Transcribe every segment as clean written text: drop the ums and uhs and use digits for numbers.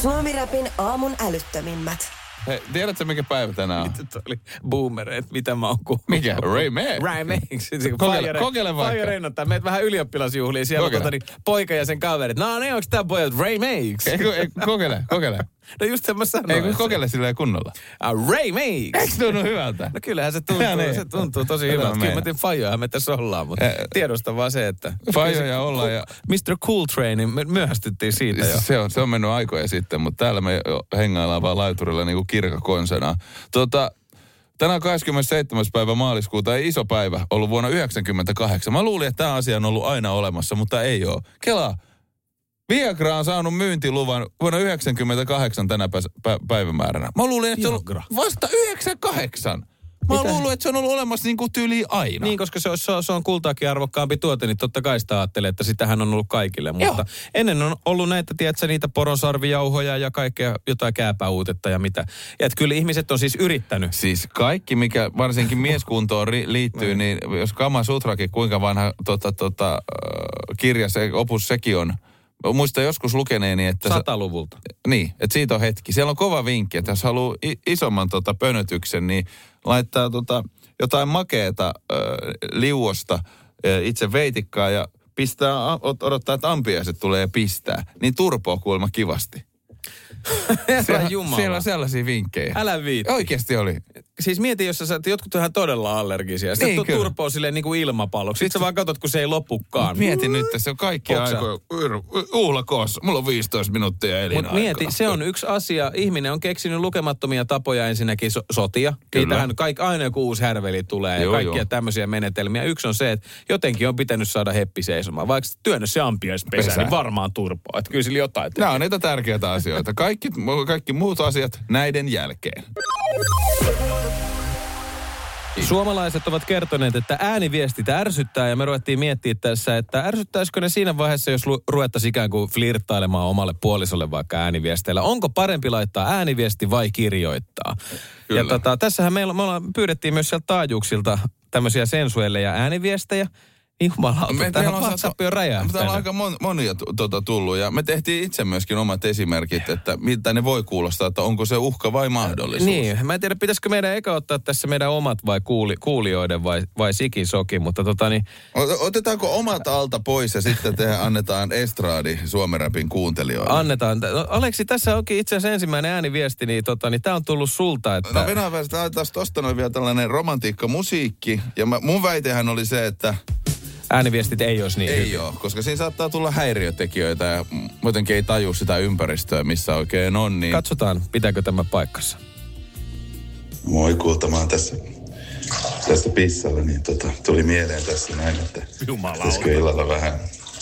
Suomi-räpin aamun älyttömimmät. Hei, tiedätkö mikä päivä tänään on? Nyt oli boomereet, mitä mä oon kuullut. Mikä? Ray Max? Ray Max. Kokeile vaikka. Fire Rennottaa. Meet vähän ylioppilasjuhliin. Siellä on poika ja sen kaverit. No niin, onks tää pojat Ray Max? Kokeile. No just sen mä sanoin. Ei, kokeile silleen kunnolla. Ray Max. Eikö tunnu hyvältä? No kyllähän se tuntuu tosi hyvältä. Kyllä mä tiedän fajoja me tässä ollaan, mutta tiedostan vaan se, että... Fajoja ollaan ja... Mr. Cool Trainin, me myöhästyttiin siitä jo. Se on mennyt aikoja sitten, mutta täällä me hengaillaan vaan laiturilla niin kuin kirkakonsana. Tänään 27. päivä maaliskuuta, ei iso päivä, ollut vuonna 1998. Mä luulin, että tämä asia on ollut aina olemassa, mutta ei ole. Kelaa. Viagra on saanut myyntiluvan vuonna 1998 tänä päivämääränä. Mä luulin, että se on vasta 98. Mä oon luullut, että se on ollut olemassa niin kuin tyyliin aina. Niin, koska se on kultaakin arvokkaampi tuote, niin totta kai sitä ajattelee, että sitähän on ollut kaikille. Mutta ennen on ollut näitä, tiedätkö, niitä poronsarvijauhoja ja kaikkea jotain kääpäuutetta ja mitä. Ja että kyllä ihmiset on siis yrittänyt. Siis kaikki, mikä varsinkin mieskuntoon liittyy, niin jos Kama Sutrakin, kuinka vanha kirja se opus sekin on. Muistan joskus lukeneeni, että... 100-luvulta. Niin, että siitä on hetki. Siellä on kova vinkki, että jos haluaa isomman pönötyksen, niin laittaa jotain makeeta liuosta itse veitikkaa ja odottaa, että ampiaiset tulee ja pistää. Niin turpoo kuulemma kivasti. Siellä on sellaisia vinkkejä. Älä viitti. Oikeasti oli. Siis mieti, jos sä jotkut ihan todella allergisia. Sitten niin, turpoo silleen niin kuin ilmapalloksi. Sitten sä vaan katsot, kun se ei lopukaan. Mieti nyt, se on kaikki aikoja. Uhlakossa. Mulla on 15 minuuttia elinaikaa. Mutta mieti, se on yksi asia. Ihminen on keksinyt lukemattomia tapoja ensinnäkin sotia. Niitähän aina joku uusi härveli tulee ja kaikkia tämmöisiä menetelmiä. Yksi on se, että jotenkin on pitänyt saada heppi seisomaan. Vaikka työnnös se ampiaispesä, niin varmaan turpoo. Että kyllä sillä jotain tekee. Nämä on niitä tärkeitä asioita. Kaikki muut asiat näiden jälkeen. Suomalaiset ovat kertoneet, että ääniviestit ärsyttää ja me ruvettiin miettimään tässä, että ärsyttäisikö ne siinä vaiheessa, jos ruvettaisiin ikään kuin flirttailemaan omalle puolisolle vaikka ääniviesteillä. Onko parempi laittaa ääniviesti vai kirjoittaa? Kyllä. Ja tässähän me pyydettiin myös sieltä taajuuksilta tämmöisiä sensuelleja ääniviestejä. Jumalauta, tähän WhatsApp on räjähtänyt. Täällä on aika monia tullut ja me tehtiin itse myöskin omat esimerkit, että miltä ne voi kuulostaa, että onko se uhka vai mahdollisuus. Niin, mä en tiedä, pitäisikö meidän eka ottaa tässä meidän omat vai kuulijoiden vai sikin-sokin, mutta Otetaanko omat alta pois ja sitten annetaan estraadi Suomen-räpin kuuntelijoille? Annetaan. No, Aleksi, tässä onkin itse asiassa ensimmäinen ääniviesti, niin tää on tullut sulta, että... No Venäjä taas tosta noin vielä tällainen romantiikkamusiikki ja mun väitehän oli se, että... Ääniviestit ei olisi niin Ei ole, koska siinä saattaa tulla häiriötekijöitä ja muutenkin ei taju sitä ympäristöä, missä oikein on. Niin... Katsotaan, pitääkö tämä paikkansa. Moi, kulta, mä oon tässä pissalla, niin tuli mieleen tässä näin, että pitäisikö illalla vähän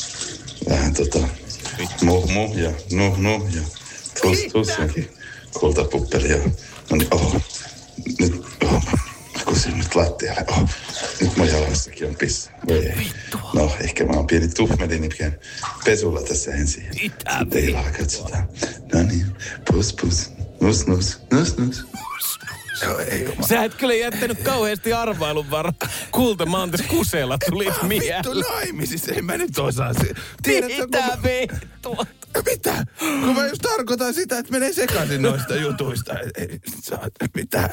muh ja nuh ja tussinkin kultapuppeli ja no niin, nyt, kusin nyt lattialle, nyt mun jalassakin on pissa. No, ehkä mä oon pieni tuhmeli, niin käyn pesulla tässä ensin. Sitten illalla katsotaan. No niin, pus, nus. Sä et kyllä jättänyt kauheasti arvailun varaan. Kulta, mä oon tässä kuseella, tulit mieleen. Vittu naimisissa, en mä nyt osaa. Mitä vittua? Mitä? Kun mä just tarkoitan sitä, että menee sekaisin noista jutuista. Mitä?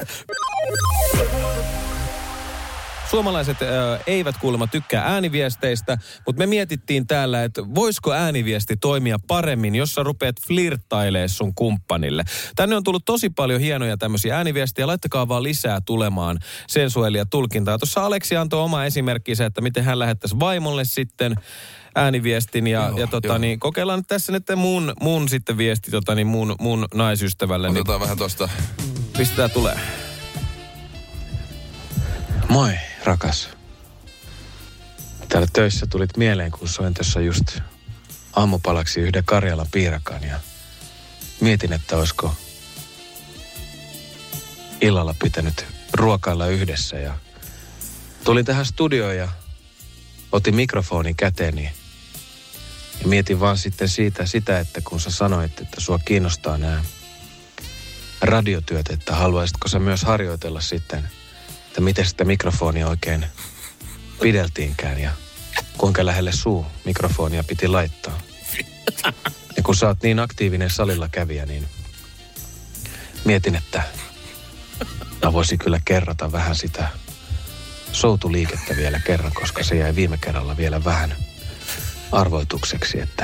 Suomalaiset eivät kuulemma tykkää ääniviesteistä, mutta me mietittiin täällä, että voisiko ääniviesti toimia paremmin, jos sä rupeat flirttailemaan sun kumppanille. Tänne on tullut tosi paljon hienoja tämmöisiä ääniviestejä. Laittakaa vaan lisää tulemaan sensuellia tulkintaa. Tuossa Aleksi antoi oma esimerkkinsä, että miten hän lähettäisi vaimolle sitten ääniviestin niin kokeillaan nyt tässä nyt mun sitten viesti mun naisystävälle. Otetaan vähän tosta. Pistetään tulee. Moi, rakas. Täällä töissä tulit mieleen, kun soin tuossa just aamupalaksi yhden Karjalan piirakan ja mietin, että olisiko illalla pitänyt ruokailla yhdessä ja tulin tähän studioon ja otin mikrofonin käteeni ja mietin vaan sitten sitä, että kun sä sanoit, että sua kiinnostaa nämä radiotyöt, että haluaisitko sä myös harjoitella sitten, että miten sitä mikrofonia oikein pideltiinkään ja kuinka lähelle mikrofonia piti laittaa. Ja kun sä oot niin aktiivinen salilla kävijä, niin mietin, että mä voisin kyllä kerrata vähän sitä soutuliikettä vielä kerran, koska se jäi viime kerralla vielä vähän arvoitukseksi, että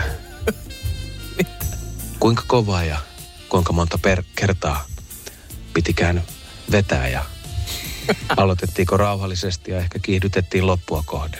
kuinka kovaa ja kuinka monta kertaa pitikään vetää ja aloitettiinko rauhallisesti ja ehkä kiihdytettiin loppua kohden.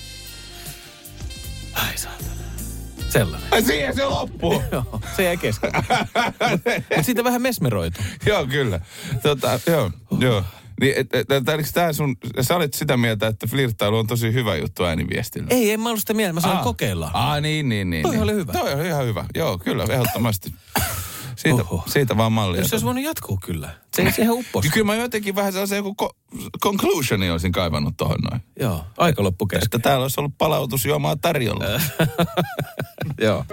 Ai saatana. Sellainen. Ai siihen se loppuu. Joo, se jäi kesken. Mutta siitä vähän mesmeroitu. Joo, kyllä. Joo. Niin, sä olit sitä mieltä, että flirttailu on tosi hyvä juttu ääniviestillä. Ei, en mä ollut sitä mieltä. Mä sain kokeilla. Niin. Toi oli hyvä. Toi oli ihan hyvä. Joo, kyllä, ehdottomasti. Siitä vaan mallia. Jos se olisi voinut jatkuu kyllä. Se ihan upposi. Kyllä mä jotenkin vähän sellaisen joku conclusioni olisin kaivannut tohon noin. Joo, aika loppu kesken. Että täällä olisi ollut palautusjuomaa tarjolla. Joo.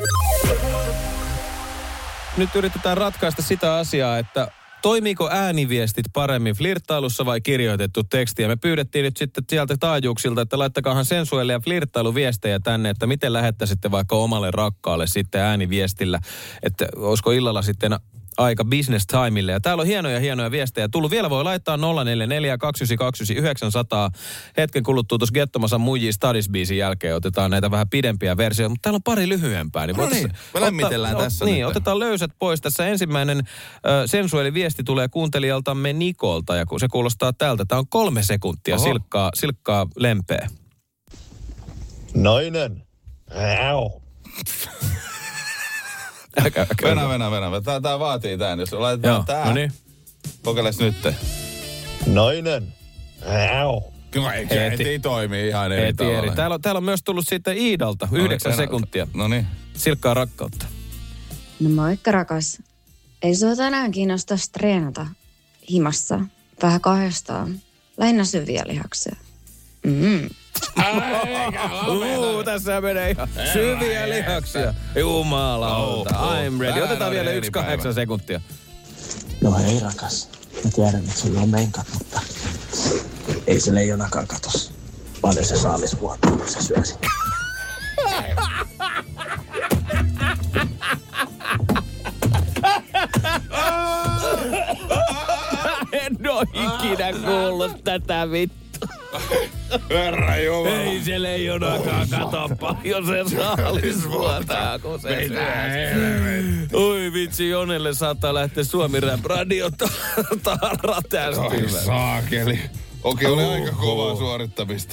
Nyt yritetään ratkaista sitä asiaa, että toimiiko ääniviestit paremmin flirttailussa vai kirjoitettu teksti? Ja me pyydettiin nyt sitten sieltä taajuuksilta, että laittakaahan sensuelle ja flirttailuviestejä tänne, että miten lähettäisitte vaikka omalle rakkaalle sitten ääniviestillä, että olisiko illalla sitten aika business timeille. Ja täällä on hienoja viestejä tullut. Vielä voi laittaa 044 299 900. Hetken kuluttua tuossa Gettomasan Muijii Stadis-biisin jälkeen otetaan näitä vähän pidempiä versioita, mutta täällä on pari lyhyempää. Niin me lämmitellään tässä. Niin, otetaan löysät pois. Tässä ensimmäinen sensuaaliviesti tulee kuuntelijaltamme Nikolta ja se kuulostaa tältä. Tämä on 3 sekuntia silkkaa lempeä. Nainen. Venä. Tää vaatii tän. Jos laitetaan tää. No niin. Kokeiles nyt. Nainen. Kyllä ei toimi ihan eri tavalla. Täällä on myös tullut sitten Iidalta 9 sekuntia. No niin. Silkkaa rakkautta. No moikka rakas. Ei sua tänään kiinnostaisi treenata himassa vähän kahdestaan. Lähinnä syviä lihaksia. Tässä menee ihan syviä lihaksia. Jumalauta, I'm ready. Otetaan vielä 1-8 sekuntia. No hei rakas, mä tiedän, että sulla on menkat, mutta ei se leijonakaan katos. Paljon se saalisvuotaa, kun sä syösit. En oo ikinä kuullut tätä vittu. Herra Jumala. Ei se leijonakaan kato paljon se saalisvuotaa, kun se syö. Oi vitsi, Jonelle saattaa lähteä Suomi Rap Radio tarra tästä. Ai saakeli. Okei, oli aika kovaa suorittamista.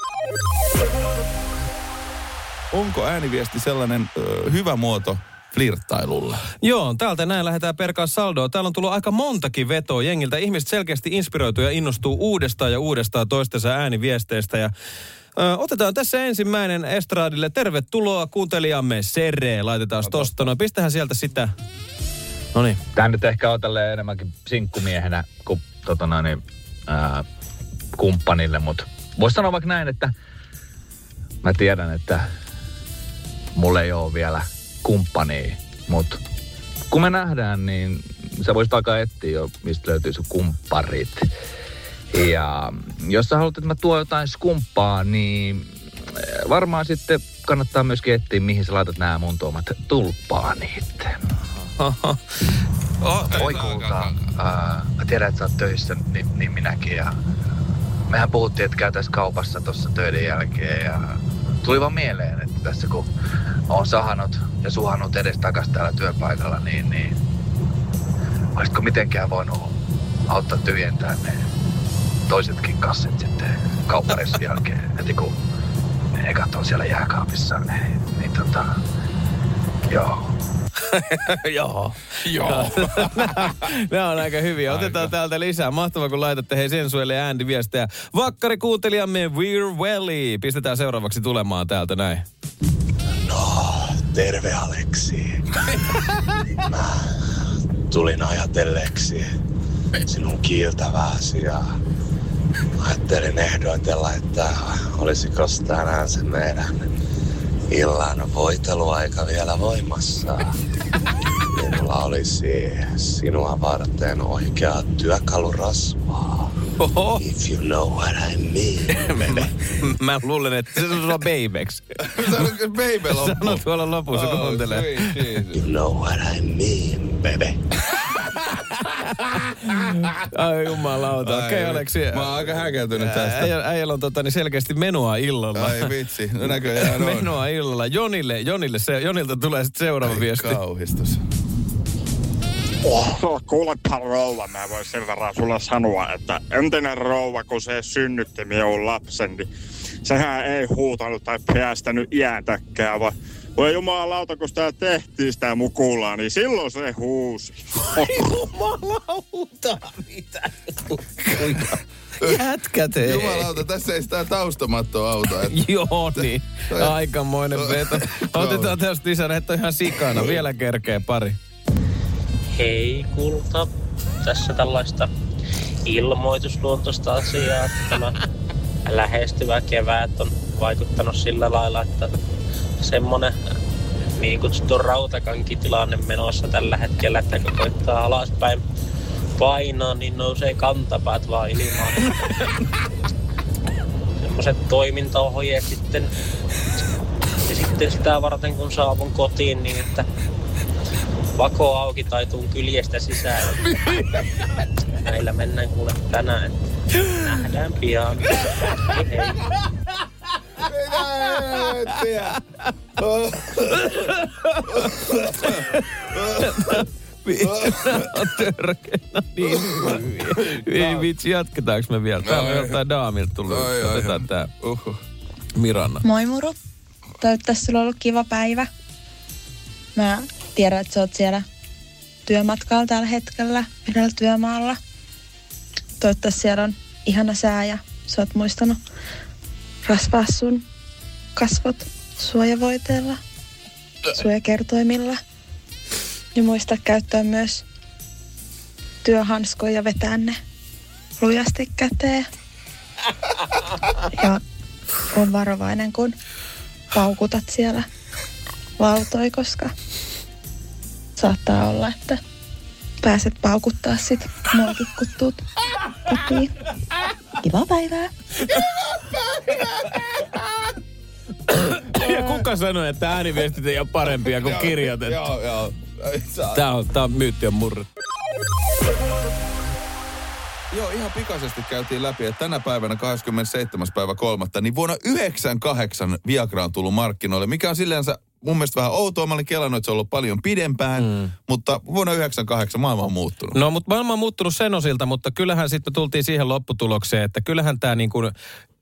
Onko ääniviesti sellainen hyvä muoto flirttailulla? Joo, täältä näin lähdetään perkaan saldoon. Täällä on tullut aika montakin vetoa jengiltä. Ihmiset selkeästi inspiroituu ja innostuu uudestaan toistensa ääniviesteistä. Ja otetaan tässä ensimmäinen estradille. Tervetuloa kuuntelijamme Sere. Laitetaan tosta. No pistähän sieltä sitä. Noniin. Tää nyt ehkä on tälleen enemmänkin sinkkumiehenä kuin kumppanille, mutta voisi sanoa vaikka näin, että mä tiedän, että mulla ei ole vielä kumppania, mutta kun me nähdään, niin sä voisit alkaa etsiä jo, mistä löytyy sun kumpparit. Ja jos sä haluat, että mä tuon jotain skumppaa, niin varmaan sitten kannattaa myöskin etsiä, mihin sä laitat nämä mun tuomat tulppaanit. Oi kulta, mä tiedän, että sä oot töissä, niin minäkin. Ja mehän puhuttiin, että käytäisiin kaupassa tuossa töiden jälkeen ja tuli vaan mieleen, että tässä kun on sahannut ja suhannut edestakas täällä työpaikalla, niin olisitko mitenkään voinut auttaa tyhjentää ne toisetkin kassit sitten kauppareissun jälkeen, heti kun ne ekat on siellä jääkaapissa, niin joo. Joo. Nämä on aika hyviä. Otetaan täältä lisää. Mahtavaa, kun laitatte sensuelle ääniviestejä. Vakkari kuuntelijamme We're Welly. Pistetään seuraavaksi tulemaan täältä näin. No, terve Aleksi. Mä tulin ajatelleeksi sinun kiiltävääsi ja ajattelin ehdoitella, että olisiko tänään se meidän illan voiteluaika vielä voimassa. Minulla olisi sinua varten oikeaa työkalurasvaa. Oho. If you know what I mean. Mä luulen, että se sanoo babeksi. Baby loppu. Sano tuolla lopussa, kun kuuntelee. You know what I mean, baby. Ai jumalauta. Okei, Aleksi. Mä oon aika häkeltynyt tästä. Äijällä on selkeästi menoa illalla. Ai vitsi, no näköjään on. Menoa illalla. Jonilta tulee sitten seuraava viesti. Kauhistus. Kuulepa rouva, mä voin sen verran sulle sanoa, että entinen rouva, kun se synnytti minun lapsen, niin sehän ei huutanut tai päästänyt iäntäkään, vaan voi jumalauta, kun sitä tehtiin sitä mukulaa, niin silloin se huusi. Jumalauta, mitä? Jätkät ei. Jumalauta, tässä ei sitä taustamattoa auta. Että... Joo, niin. Aikamoinen veto. Otetaan tästä lisää, että on ihan sikana. Vielä kerkee pari. Hei kulta, tässä tällaista ilmoitusluontoista asiaa. Tämä lähestyvä kevät on vaikuttanut sillä lailla, että semmonen niin kutsuttu rautakankitilanne menossa tällä hetkellä, että kun koittaa alaspäin painaa, niin nousee kantapäät vaan ilmaan. Semmoiset toimintaohjeet sitten. Ja sitten sitä varten kun saavun kotiin, niin että vako auki tai tuun kyljestä sisään. Näillä mennään kuule tänään. Nähdään pian. Hei hei. Törkeänä niin hyviä. Ei vitsi, jatketaanko me vielä? Täällä on jotain daamilta tullut. Otetaan tää. Miranna. Moi muru. Toivottavasti sulla on ollut kiva päivä. Mä tiedän, että sä oot siellä työmatkalla tällä hetkellä, yhdellä työmaalla. Toivottavasti siellä on ihana sää ja sä oot muistanut rasvaa sun kasvot suojavoiteella, suojakertoimilla. Ja muista käyttää myös työhanskoja ja vetää ne lujasti käteen. Ja on varovainen, kun paukutat siellä lautoi, koska saattaa olla, että pääset paukuttaa sit muakin, kun tuut kotiin. Kivaa päivää! Ja kuka sanoi, että ääniviestit ei ole parempia kuin kirjoitettu? Joo. Tää on myytti on murrettu. Joo, ihan pikaisesti käytiin läpi, että tänä päivänä 27.3. niin vuonna 1998 Viagra on tullut markkinoille, mikä on silleensä mun mielestä vähän outoa. Mä olin kelannut, että se on ollut paljon pidempään, mutta vuonna 1998 maailma on muuttunut. No, mutta maailma on muuttunut sen osilta, mutta kyllähän sitten tultiin siihen lopputulokseen, että kyllähän tämä niin kuin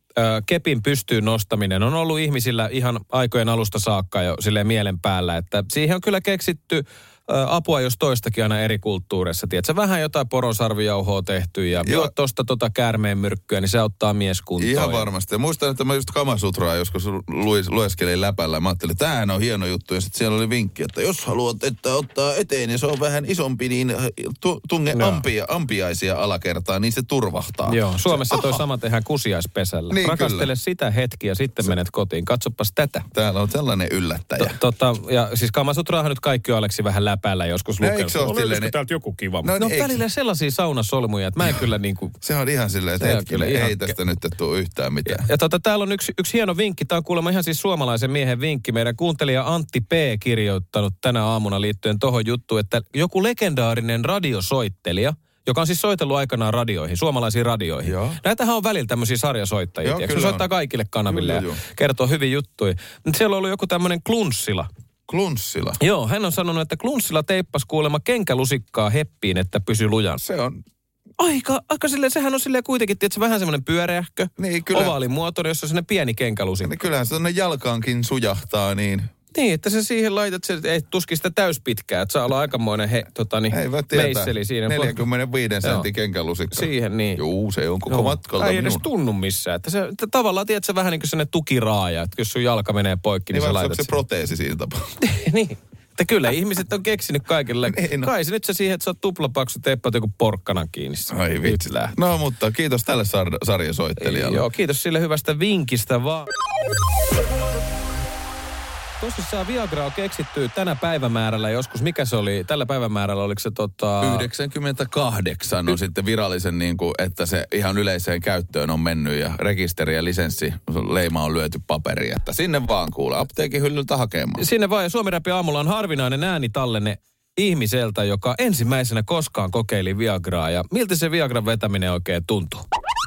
kepin pystyyn nostaminen on ollut ihmisillä ihan aikojen alusta saakka jo silleen mielen päällä, että siihen on kyllä keksitty apua jos toistakin aina eri kulttuureissa. Tiedätkö, vähän jotain poronsarvijauhoa tehty ja juot tosta käärmeen myrkkyä, niin se auttaa mieskuntoon. Ihan varmasti. Ja muistan, että mä just Kamasutraa joskus lueskelin läpällä. Mä ajattelin, että tämähän on hieno juttu. Ja sitten siellä oli vinkki, että jos haluat, että ottaa eteen ja se on vähän isompi, niin tunge ampiaisia alakertaa, niin se turvahtaa. Joo, Suomessa toi sama tehdään kusiaispesällä. Niin, rakastele kyllä sitä hetkiä, sitten menet kotiin. Katsopas tätä. Täällä on sellainen yllättäjä. Ja siis Kamasutraahan nyt kaikki on Aleksi vähän läpällä joskus lukenut. Eikö se ole silleen? Täältä joku kiva. No välillä sellaisia saunasolmuja, että mä en kyllä niinku... Se on ihan silleen, että hetkinen, ei tästä nyt tule yhtään mitään. Ja täällä on yksi hieno vinkki. Tää on kuulemma ihan siis suomalaisen miehen vinkki. Meidän kuuntelija Antti P. kirjoittanut tänä aamuna liittyen tohon juttuun, että joku legendaarinen radiosoittelija, joka on siis soitellut aikanaan radioihin, suomalaisiin radioihin. Joo. Näitähän on välillä tämmöisiä sarjasoittajia. Se soittaa kaikille kanaville ja kertoo hyvin juttuja. Mutta siellä on ollut joku tämmöinen Klunssila. Klunssila? Joo, hän on sanonut, että Klunssila teippasi kuulemma kenkälusikkaa heppiin, että pysy lujan. Se on... Aika silleen, sehän on silleen kuitenkin, tietysti vähän semmoinen pyöreähkö, niin, kyllä. Ovaalimuotoinen, jossa on sellainen pieni kenkälusikka. Niin kyllähän se tuonne jalkaankin sujahtaa, niin... Niin, että se siihen laitat, se ei tuski sitä täyspitkää, että saa olla aikamoinen meisseli siinä. 45 sentin kenkälusikka. Siihen niin. Juu, se on koko matkalta. Ei edes tunnu missään. Että se tavallaan, tiedät sä vähän niin kuin sellainen tukiraaja, että jos sun jalka menee poikki, niin sä laitat se proteesi siinä tapauksessa. Niin. Että kyllä ihmiset on keksinyt kaikille. Niin, no. Kai se nyt se siihen, että sä oot tuplapaksu teippaat joku porkkanan kiinni. Ai vitsi. No mutta kiitos tälle sarjasoittelijalle. Joo, kiitos sille hyvästä vinkistä vaan. tosissaan Viagra on keksitty tänä päivämäärällä joskus. Mikä se oli? Tällä päivämäärällä oliko se 98 on sitten virallisen, niin kuin, että se ihan yleiseen käyttöön on mennyt ja rekisteri ja lisenssi leima on lyöty paperiin. Että sinne vaan kuule, apteekin hyllyltä hakemaan. Sinne vaan, ja Suomi-Räpin aamulla on harvinainen äänitallenne ihmiseltä, joka ensimmäisenä koskaan kokeili Viagraa. Ja miltä se Viagran vetäminen oikein tuntuu?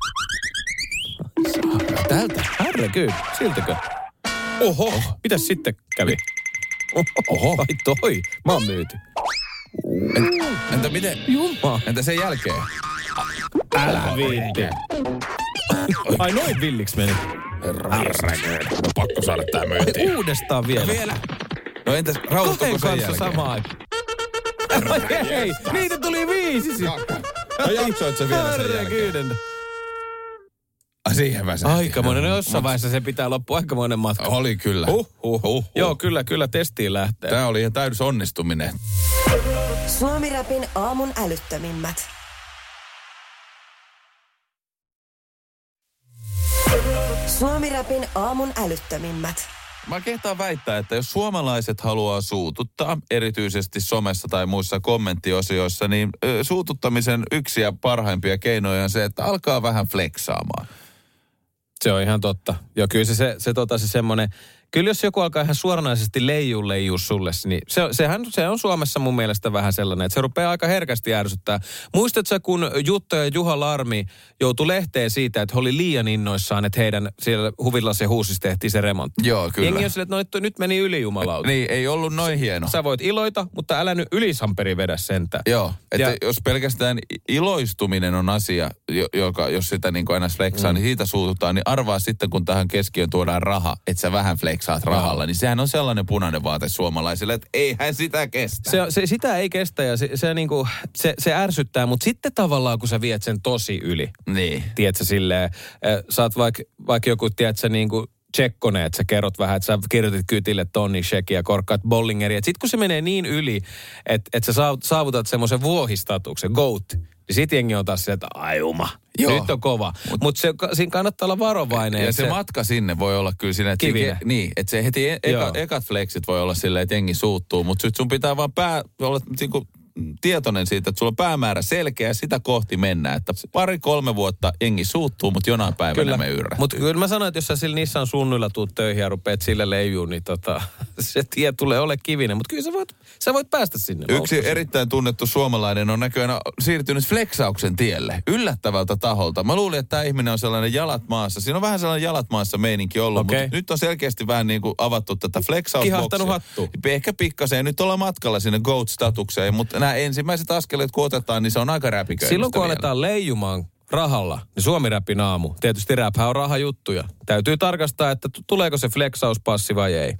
Tältä? Herregud, siltäkö? Oho, mitäs sitten kävi? Oho, ai toi, mä oon myyty. Entä miten? Jumma. Entä sen jälkeen? Älä viitti. Ai noin villiksi meni. Herregud, no pakko saada tää myyntiin. Uudestaan vielä. No entäs rauhoittuko sen jälkeen? Samaan. Hei, niitä tuli 5. No jaksoit sä vielä sen jälkeen? Siihen väsähti. Aikamoinen, no jossain vaiheessa se pitää loppua aikamoinen matka. Oli kyllä. Joo, kyllä testiin lähtee. Tää oli ihan täydys onnistuminen. Suomi-Räpin aamun älyttömimmät. Suomi-Räpin aamun älyttömimmät. Mä kehtaan väittää, että jos suomalaiset haluaa suututtaa, erityisesti somessa tai muissa kommenttiosioissa, niin suututtamisen yksi ja parhaimpia keinoja on se, että alkaa vähän flexaamaan. Se on ihan totta. Joo, kyllä se semmoinen, kyllä jos joku alkaa ihan suoranaisesti leijuu sulle, niin se on Suomessa mun mielestä vähän sellainen, että se rupeaa aika herkästi ärsyttää. Muistatko, kun Jutta ja Juha Larmi joutui lehteen siitä, että he oli liian innoissaan, että heidän siellä Huvilassa ja Huusissa tehtiin se remontti? Joo, kyllä. Jengi on silleen, että nyt meni yli jumalauta. Niin, ei ollut noin hieno. Sä voit iloita, mutta älä nyt ylisamperi vedä sentään. Joo, että jos pelkästään iloistuminen on asia, jos sitä niin kuin aina flexaa, niin siitä suututaan, niin arvaa sitten, kun tähän keskiöön tuodaan raha, että sä vähän flexaat rahalla, niin sehän on sellainen punainen vaate suomalaisille, että eihän sitä kestä. Sitä ei kestä ja se ärsyttää, mutta sitten tavallaan, kun sä viet sen tosi yli. Niin. Tiedätkö silleen, sä oot vaikka joku, tiedätkö niinku Tsekkonen, että sä kerrot vähän, että sä kirjoitit kytille tonnin shekiä ja korkkaat Bollingeria. Sitten kun se menee niin yli, että sä saavutat semmoisen vuohistatuksen, GOAT, niin sit jengi on taas sieltä, ajuma. Joo. Nyt on kova. Mutta siinä kannattaa olla varovainen. Ja se matka sinne voi olla kyllä siinä, että että se heti ekat flexit voi olla silleen, että jengi suuttuu. Mutta sun pitää vaan olla niinku tietoinen siitä, että sulla on päämäärä selkeä ja sitä kohti mennään. Että 2-3 vuotta jengi suuttuu, mutta jonain päivänä me yrrättyy. Mutta kyllä mä sanoin, että jos sä sillä Nissan sunnuilla tuut töihin ja rupeat sille leijuun, niin se tie tulee ole kivinen. Mutta kyllä sä voit päästä sinne. Yksi erittäin tunnettu suomalainen on näköjään siirtynyt flexauksen tielle yllättävältä taholta. Mä luulin, että tämä ihminen on sellainen jalat maassa. Siinä on vähän sellainen jalat maassa meininki ollut, mutta nyt on selkeästi vähän niin kuin avattu tätä flexausboksia. Kihahtanut hattu. Ehkä pikkasen. Nyt ollaan matkalla sinne GOAT-statukseen, mutta nämä ensimmäiset askeleet, kun otetaan, niin se on aika räpiköistä. Silloin kun aletaan leijumaan rahalla, niin Suomi-Räpin aamu. Tietysti räphän on rahajuttuja. Täytyy tarkastaa, että tuleeko se flexauspassi vai ei.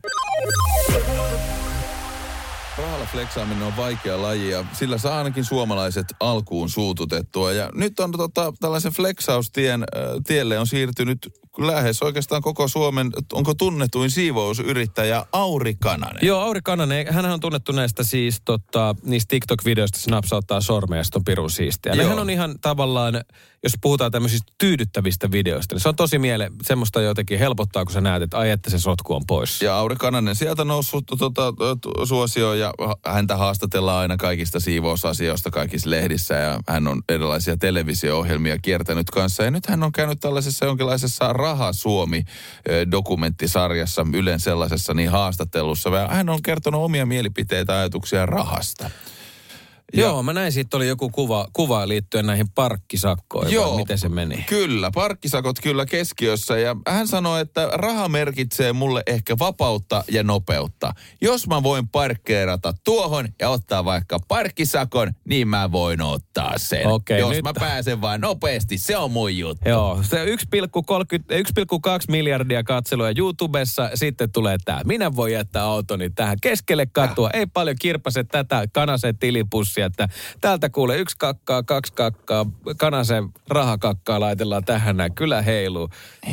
Rahalla flexaaminen on vaikea laji ja sillä saa ainakin suomalaiset alkuun suututettua. Ja nyt on tällaisen flexaustien tielle on siirtynyt lähes oikeastaan koko Suomen, onko tunnetuin siivousyrittäjä Auri Kananen. Joo, Auri Kananen, hänhän on tunnettu näistä siis niistä TikTok-videoista, se napsauttaa sormeja ja sitten on pirun siistiä. Hän on ihan tavallaan, jos puhutaan tämmöisistä tyydyttävistä videoista, niin se on tosi semmoista jotenkin helpottaa, kun sä näet, että ai että se sotku on pois. Ja Auri Kananen sieltä noussut suosioon ja häntä haastatellaan aina kaikista siivousasioista kaikissa lehdissä ja hän on erilaisia televisio-ohjelmia kiertänyt kanssa ja nyt hän on käynyt tällaisessa jonkinlaisessa Raha Suomi-dokumenttisarjassa, Ylen sellaisessa niin haastattelussa. Hän on kertonut omia mielipiteitä ja ajatuksia rahasta. Joo, mä näin, siitä oli joku kuva liittyen näihin parkkisakkoihin. Joo, miten se meni? Kyllä, parkkisakot kyllä keskiössä. Ja hän sanoi, että raha merkitsee mulle ehkä vapautta ja nopeutta. Jos mä voin parkkeerata tuohon ja ottaa vaikka parkkisakon, niin mä voin ottaa sen. Okei, jos nyt mä pääsen vaan nopeasti, se on mun juttu. Joo, se 1,2 miljardia katselua YouTubessa, sitten tulee tää. Minä voin jättää autoni tähän keskelle katua. Ei paljon kirpase tätä Kanasen tilipussia. viestiä, että täältä kuulee 1 kakkaa, 2 kakkaa, Kanasen rahakakkaa laitellaan tähän näin. Kyllä heiluu.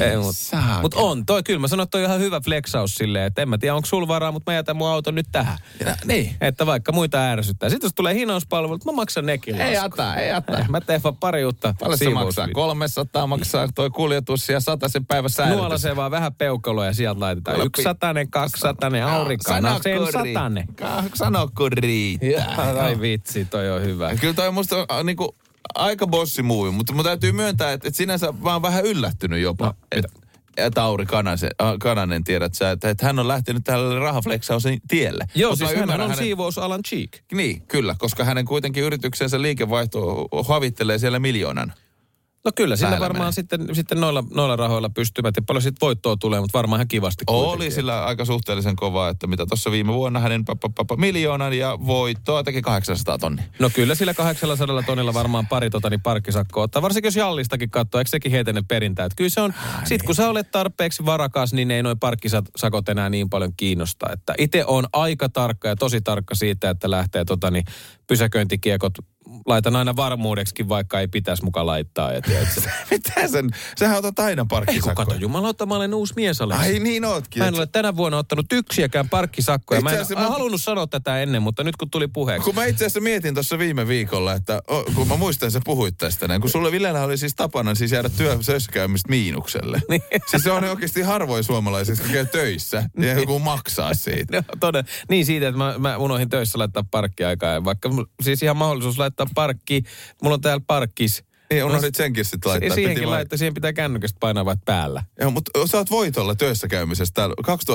Mutta on toi, kyllä mä sanon, että toi on ihan hyvä flexaus silleen, että en mä tiedä onko sulla varaa, mutta mä jätän mun auton nyt tähän. Niin. Että vaikka muita ärsyttää. Sitten jos tulee hinauspalvelut, mä maksan nekin lasku. Ei jätä. Mä teen vaan pari uutta. Paljon se maksaa? 300 maksaa toi kuljetus ja 100 sen päivä säilytys. Nuolasee vaan vähän peukaloa ja sieltä laitetaan 100, 200, aurikana, sen 100. Sano kun riittää. Ai vitsi, toi on hyvä. Kyllä toi on musta niinku aika bossimuovi, mutta mun täytyy myöntää, että sinänsä mä oon vähän yllättynyt jopa. No, että Auri Kananen, tiedät sä, että hän on lähtenyt tälle rahaflexausen tielle. Joo, siis hän on siivousalan cheek. Niin, kyllä, koska hänen kuitenkin yrityksensä liikevaihto havittelee siellä 1 000 000. No kyllä, sillä varmaan sitten noilla rahoilla pystyvät ja paljon sitten voittoa tulee, mutta varmaan ihan kivasti kuitenkin. Oli sillä aika suhteellisen kovaa, että mitä tuossa viime vuonna hänen 1 000 000 ja voittoa teki 800 tonnia. No kyllä sillä 800 tonnilla varmaan pari parkkisakkoa ottaa. Varsinkin jos Jallistakin katsoo, eikö sekin heitä ne perintää? Että kyllä se on, sit kun sä olet tarpeeksi varakas, niin ei noi parkkisakot enää niin paljon kiinnosta. Että itse on aika tarkka ja tosi tarkka siitä, että lähtee pysäköintikiekot. Laitan aina varmuudeksikin, vaikka ei pitäisi mukaan laittaa. Mitä sen? Sähän otat aina parkkisakkoja. Ei kun kato, jumalauta, mä olen uusi mies. Ai niin ootkin. Mä en ole tänä vuonna ottanut yksiäkään parkkisakkoja. Mä en halunnut sanoa tätä ennen, mutta nyt kun tuli puheeksi. Kun mä itse asiassa mietin tuossa viime viikolla, että kun mä muistan, sä puhuit tästä näin. Kun sulle Vilellä oli siis tapana siis jäädä työssä käymistä miinukselle. Niin. Siis se on oikeasti harvoin suomalaisia, jotka käy töissä ja joku maksaa siitä. No, niin siitä, että mä unohdin töissä laittaa parkkiaikaa. Vaikka siis ihan mahdollisuus laittaa parkki. Mulla on täällä parkkis. Niin, unohdit senkin sitten laittaa. Siihen pitää kännykästä painaa vaan päällä. Joo, mutta sä oot voitolla työssä käymisestä täällä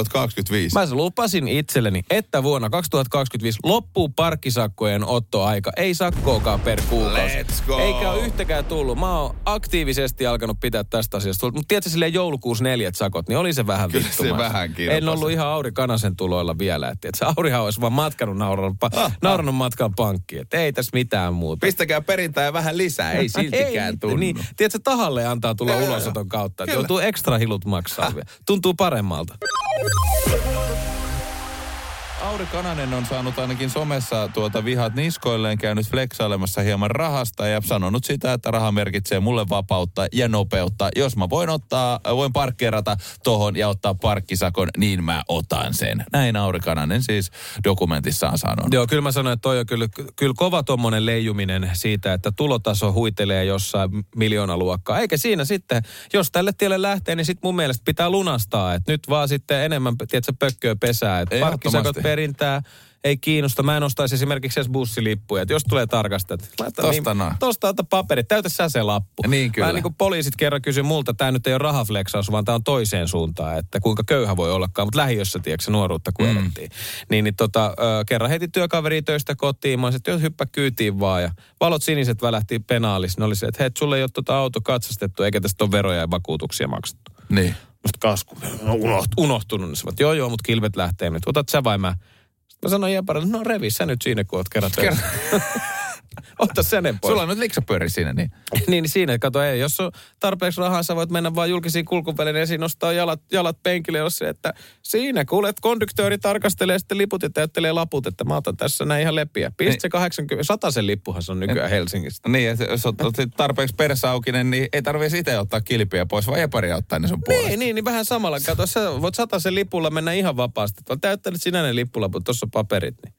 2025. Mä lupasin itselleni, että vuonna 2025 loppuu parkkisakkojen ottoaika. Ei sakkoakaan per kuukausi. Let's go! Eikä ole yhtäkään tullut. Mä oon aktiivisesti alkanut pitää tästä asiasta. Mutta tiedätkö silleen joulukuussa 4 sakot, niin oli se vähän vittumaa. Kyllä se vähän kirpas. En ollut ihan Auri Kanasen tuloilla vielä. Että se Aurihan olisi vaan matkanut naurannut matkan pankkiin. Että ei tässä mitään muuta. Pistäkää perintää vähän lisää, ei siltikään tunnu. Niin, tiedätkö, tahalle antaa tulla ulosoton kautta. Että joutuu ekstra hilut maksaa. Tuntuu paremmalta. Auri Kananen on saanut ainakin somessa vihat niskoilleen, käynyt flexailemassa hieman rahasta ja sanonut sitä, että raha merkitsee mulle vapautta ja nopeutta. Jos mä voin parkkeerata tohon ja ottaa parkkisakon, niin mä otan sen. Näin Auri Kananen siis dokumentissaan sanonut. Joo, kyllä mä sanoin, että toi on kyllä kova tommonen leijuminen siitä, että tulotaso huitelee jossain miljoonaluokkaa. Eikä siinä sitten, jos tälle tielle lähtee, niin sit mun mielestä pitää lunastaa. Että nyt vaan sitten enemmän, tiedätkö, pökköä pesää. Että parkkisakot perintää ei kiinnosta. Mä en ostaisi esimerkiksi edes bussilippuja. Että jos tulee tarkastaa, tosta ota paperit, täytä sä se lappu. Niin kyllä. Vähän niin kuin poliisit kerran kysyi multa, tämä nyt ei ole rahafleksaus, vaan tämä on toiseen suuntaan, että kuinka köyhä voi ollakaan. Mutta lähiössä, tiedätkö, nuoruutta kun elettiin. Kerran heti työkaveri töistä kotiin. Mä olisin, että hyppä kyytiin vaan. Ja valot siniset välähti penaalissa. Ne oli se, että hei, sulle ei ole auto katsastettu, eikä tästä ole veroja ja vakuutuksia maksettu. Niin. Musta kasku unohtunut. Ne sanovat, joo, mutta kilvet lähtee nyt. Otat sä vai mä? Mä sanoin Jeparille, no revi sä nyt siinä, kun oot kerran töissä. Ota sen pois. Sulla on nyt liksapyöri siinä, niin. Niin siinä, kato, ei. Jos on tarpeeksi rahaa, sä voit mennä vaan julkisiin kulkuvälineisiin, nostaa jalat penkille, jos se, että siinä kuulet, konduktööri tarkastelee sitten liput ja täyttelee laput, että mä otan tässä näin ihan lepiä. Pistä se 100 lippuhan se on nykyään Helsingistä. Niin, että jos oot tarpeeksi persaukinen, niin ei tarvitse itse ottaa kilpiä pois, vaan Jeparia ottaa ne sun puolesta. Niin vähän samalla. Kato, sä voit 100 lipulla mennä ihan vapaasti. Vaan täyttänyt sinä ne lippulaput, tuossa paperit. Niin.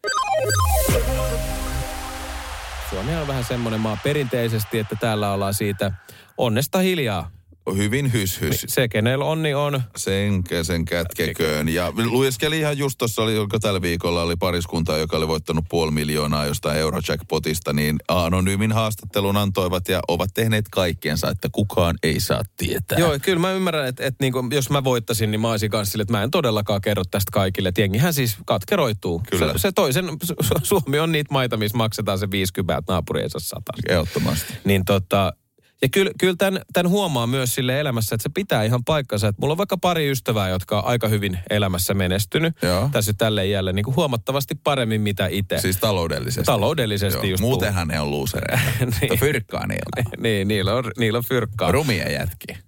Suomi on vähän semmoinen maa perinteisesti, että täällä ollaan siitä onnesta hiljaa. Hyvin hys. Se, kenellä onni on. Sen kätkeköön. Ja lueskeli ihan just tuossa, joka tällä viikolla oli pariskunta, joka oli voittanut 500 000 jostain Eurojackpotista, niin anonyymin haastattelun antoivat ja ovat tehneet kaikkiensa, että kukaan ei saa tietää. Joo, kyllä mä ymmärrän, että niinku, jos mä voittaisin, niin mä olisin kanssa sille, että mä en todellakaan kerro tästä kaikille. Et jengihän siis katkeroituu. Kyllä. Se toisen, Suomi on niitä maita, missä maksetaan se 50, naapuri ei saa 100. Ehdottomasti. Niin ja kyllä tämän huomaa myös sille elämässä, että se pitää ihan paikkansa. Että mulla on vaikka pari ystävää, jotka on aika hyvin elämässä menestynyt. Joo. Tässä tälle iälle niin kuin huomattavasti paremmin mitä itse. Siis taloudellisesti? Taloudellisesti just. Muutenhan ne on luusereita. Niin. Fyrkkaa niillä. Niin, niillä on fyrkkaa. Rumia jätkiä.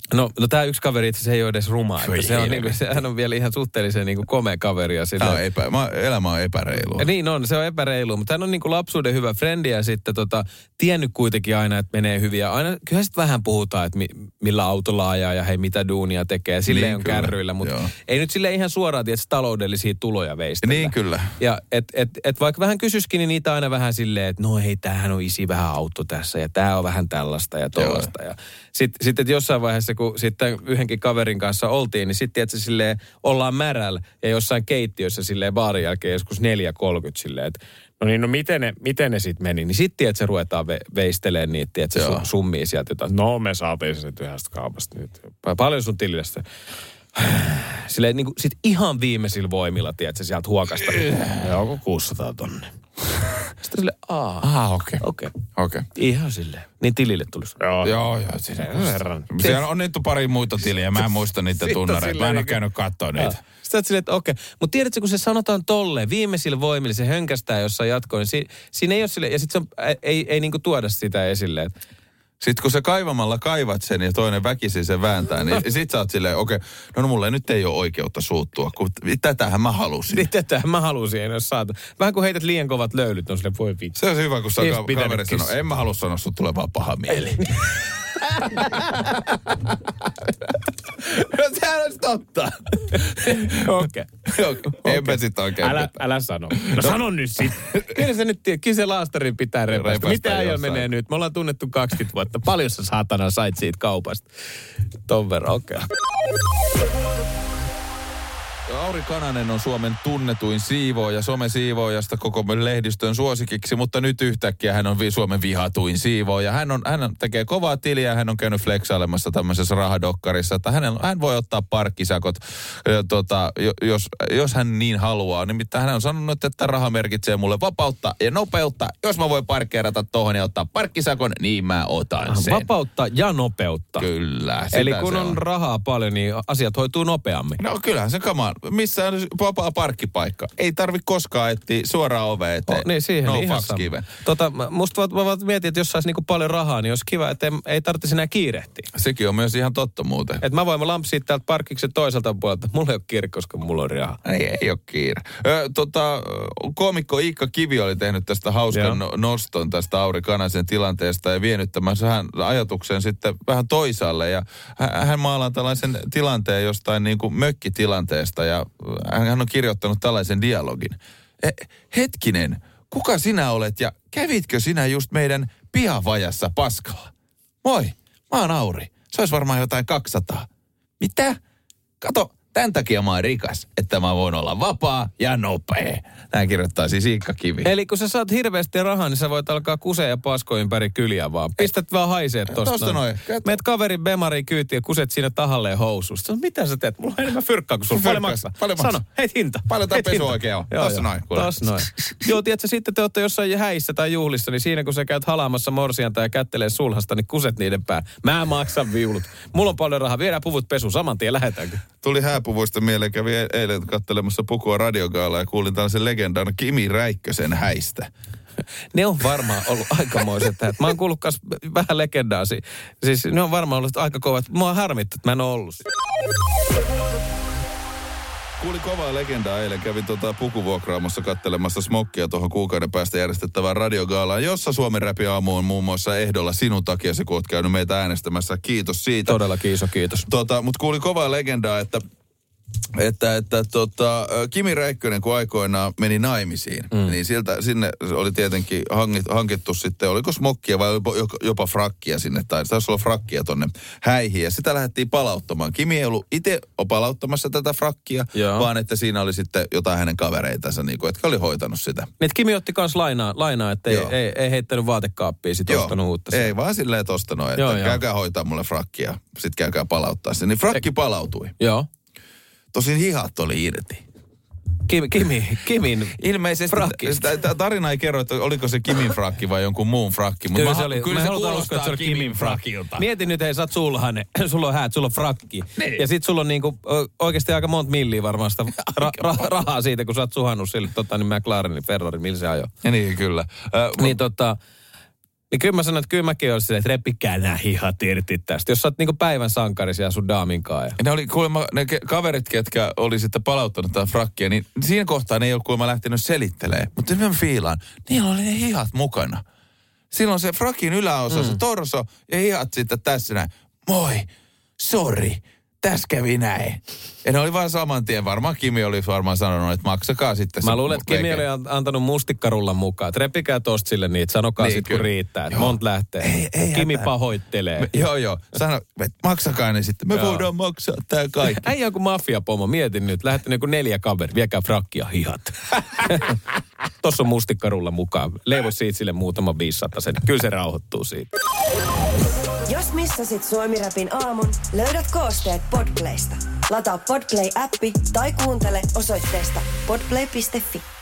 No tämä yksi kaveri itse asiassa ei ole edes ruma. Se on hän on vielä ihan suhteellisen komea kaveri. Ja elämä on epäreilua. Niin on, se on epäreilua. Mutta hän on lapsuuden hyvä frendi ja sitten tiennyt kuitenkin aina, että menee hyvin. Ja aina, kyllähän sitten vähän puhutaan, että millä autolla ajaa ja hei mitä duunia tekee. Ja silleen on kärryillä, mutta ei nyt silleen ihan suoraan tietysti taloudellisia tuloja veistellä. Niin kyllä. Ja et vaikka vähän kysyisikin, niin niitä aina vähän silleen, että no hei, tämähän on isi vähän auto tässä ja tämä on vähän tällaista ja tollaista. Ja sitten jossain vaiheessa, kun sitten yhdenkin kaverin kanssa oltiin, niin sitten tietysti silleen ollaan märällä ja jossain keittiössä silleen baarin jälkeen joskus 4.30 silleen, että no niin, no miten ne sitten meni? Niin sitten tietysti ruvetaan veistelemään niitä, tietysti summia sieltä jotain. No me saatiin se yhdestä kaupasta nyt. Paljon sun tilistä. Silleen niin kuin sit ihan viimeisillä voimilla, tiedätkö, sieltä huokasta. Onko 600 tonne? Sitten silleen, okei. Ihan silleen. Niin tilille tulisi. Joo. Siellä on nyt pari muita tiliä. Mä en muista niitä tunnareita. Mä en ole käynyt katsoa niitä. Sitten oot silleen, että okei. Mutta tiedätkö, kun se sanotaan tolleen, viimeisillä voimilla se hönkästää jossain jatkoon, niin siinä ei ole silleen, ja sitten ei niinku tuoda sitä esille. Sitten kun sä kaivamalla kaivat sen ja toinen väkisin sen vääntää, niin sit sä oot silleen, okei, no mulle nyt ei ole oikeutta suuttua, kun tätähän mä halusin. Niin tätähän mä halusin, en ole saatu. Vähän kun heität liian kovat löylyt, on silleen, voi vitsi. Se on hyvä, kun sä kaveri sanoo, en mä halua sanoa, sun tulee vaan paha mieli. No sehän olisi totta. Okei. Enpä sit oikein. Älä sano. No sano nyt sit. Kyllä se laastarin pitää repästä. Mitä äijä menee nyt? Me ollaan tunnettu 20 vuotta. Paljon sä saatana sait siitä kaupasta? Ton verran, okei. Auri Kananen on Suomen tunnetuin siivooja, somesiivoojasta koko lehdistön suosikiksi, mutta nyt yhtäkkiä hän on Suomen vihatuin siivooja. Hän tekee kovaa tiliä, hän on käynyt flexailemassa tämmöisessä rahadokkarissa, että hän voi ottaa parkkisakot, jos hän niin haluaa. Nimittäin hän on sanonut, että raha merkitsee mulle vapautta ja nopeutta. Jos mä voin parkkeerata tohon ja ottaa parkkisakon, niin mä otan sen. Vapautta ja nopeutta. Kyllä. Eli kun on rahaa paljon, niin asiat hoituu nopeammin. No kyllähän se kamaan. Missä on vapaa parkkipaikka? Ei tarvi koskaan etsiä suoraan oveen eteen. Niin siihen no ihan sama. Musta mietin, että jos saisi niinku paljon rahaa, niin olisi kiva, että ei tarvitsisi enää kiirehtiä. Sekin on myös ihan totta muuten. Että mä voin lampsia täältä parkkiksen toiselta puolelta. Mulla ei ole kiire, koska mulla on rahaa. Ei ole kiire. Koomikko Iikka Kivi oli tehnyt tästä hauskan noston tästä Auri Kanasen tilanteesta ja vienyt tämän ajatuksen sitten vähän toisaalle. Ja hän maalaa tällaisen tilanteen jostain niin kuin mökkitilanteesta ja hän on kirjoittanut tällaisen dialogin. Hetkinen, kuka sinä olet ja kävitkö sinä just meidän pihavajassa paskalla? Moi, mä oon Auri. Se olisi varmaan jotain 200. Mitä? Kato, tämän takia mä oon rikas, että mä voin olla vapaa ja nopea. Näin kirjoittaa siis Iikka Kivi. Eli kun sä saat hirveästi rahaa, niin sä voit alkaa kusea ja pasko ympäri kyliä vaan. Pistät vaan haiseet tosta. Tosta noin. Meet kaverin bemariin kyytiin ja kuset siinä tahalleen housusta. Mitä sä teet? Mulla on enemmän fyrkkaa kuin sulla. Paljon maksaa. Sano, heit hinta. Paljon tää pesu oikein on. Tossa noin. Tossa noin. Joo, tiedätkö, sitten te ootte jossain häissä tai juhlissa, niin siinä kun sä käyt halaamassa morsianta ja kättelee sulhasta, niin kuset niiden pään. Mä maksan viulut. Mulla on paljon rahaa. Viedään puvut pesuun. Saman tien lähetäänkö? Tuli hääpuvuista mieleen. Kävi eilen katselemassa Pukua radiogaalaa ja kuulin tällaisen legendan Kimi Räikkösen häistä. Ne on varmaan ollut aikamoiset. Mä oon kuullut myös vähän legendaa. Siis ne on varmaan ollut aika kovat. Mua harmittaa, että mä en ole ollut. Kuulin kovaa legendaa eilen. Kävin Pukuvuokraamossa katselemassa smokkia tuohon kuukauden päästä järjestettävään radiogaalaan, jossa Suomen Räpi Aamu on muun muassa ehdolla sinun takiasi, kun oot käynyt meitä äänestämässä. Kiitos siitä. Todella kiitos. Mutta kuulin kovaa legendaa, että Kimi Räikkönen, kun aikoinaan meni naimisiin, niin sinne oli tietenkin hankittu sitten, oliko smokkia vai jopa frakkia sinne, tai taisi olla frakkia tonne häihin, ja sitä lähdettiin palauttamaan. Kimi ei ollut itse palauttamassa tätä frakkia, vaan että siinä oli sitten jotain hänen kavereitansa, niin kuin, jotka oli hoitanut sitä. Niin, Kimi otti kans lainaa, että ei heittänyt vaatekaappia, sit ostanut uutta. Ei vaan silleen ostanut, että käykää hoitaa mulle frakkia, sit käykää palauttaa sen. Niin frakki palautui. Joo. Tosin hihat oli irti. Kimin ilmeisesti tarina ei kerro, että oliko se Kimin frakki vai jonkun muun frakki. Kyllä se oli. Kyllä se kuulostaa Kimin frakilta. Mieti nyt, hei, sä oot sulhanen. Sulla on häät, sulla on frakki. Niin. Ja sit sulla on niinku oikeasti aika monta milliä varmaan sitä rahaa siitä, kun sä oot suhannut sille niin McLarenin Ferrari, millä se ajoi. Ja niin, kyllä. Niin kyllä mä sanon, että kyllä mäkin olisin silleen, että repikää nää hihat irti tästä. Jos sä oot niinku päivän sankari siellä sun daaminkaan. Ja ne oli kuulemma, ne kaverit, ketkä oli sitten palauttanut tätä frakkia, niin siinä kohtaa ne ei ole kuulemma lähtenyt selittelemään. Mutta mä fiilaan, niillä oli ne hihat mukana. Silloin se frakin yläosa, se torso ja hihat sitten tässä näin. Moi, sori, tässä kävi näin. Ja ne oli vaan saman tien. Varmaan Kimi oli varmaan sanonut, että maksakaa sitten. Mä luulen, että Kimi oli antanut mustikkarullan mukaan. Että repikää tosta sille niitä, sanokaa niin, sitten kun riittää. Että monta lähtee. Kimi pahoittelee. Joo. Sano, että maksakaa ne sitten. Me voidaan maksaa tää kaikki. Äijä on kuin mafiapomo. Mietin nyt. Lähdette niinku 4 kaveri. Viekää frakkia hihat. Tossa on mustikkarullan mukaan. Leivo siitä sille muutama 500 sen. Kyllä se rauhoittuu siitä. Jos missasit Suomi-rapin aamun, löydät koosteet Podplaysta. Lataa Podplay-appi tai kuuntele osoitteesta podplay.fi.